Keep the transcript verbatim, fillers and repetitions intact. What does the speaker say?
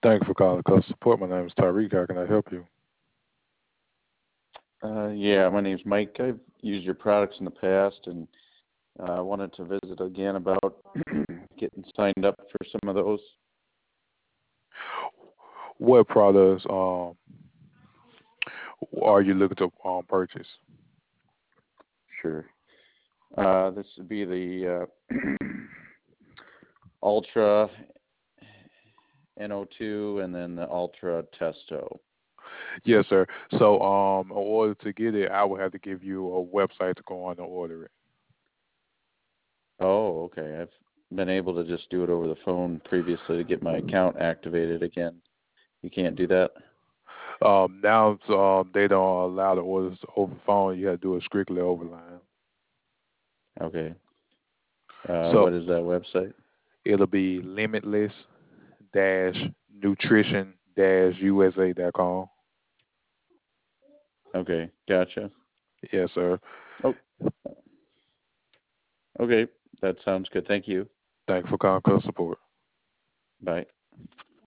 Thank you for calling customer support. My name is Tyreek. How can I help you? Uh, yeah, my name's Mike. I've used your products in the past, and uh, I wanted to visit again about getting signed up for some of those. What products um are you looking to um purchase? Sure. Uh, this would be the uh, Ultra N O two and then the Ultra Testo. Yes, sir. So um in order to get it, I would have to give you a website to go on and order it. Oh, okay. I've been able to just do it over the phone previously to get my account activated again. You can't do that? Um now um they don't allow the orders over phone. You have to do it strictly over line. Okay. Uh, So what is that website? it'll be limitless dash nutrition dash U S A dot com. Okay, gotcha. Yes, sir. Oh, okay. That sounds good. Thank you. Thank you for calling customer support. Bye.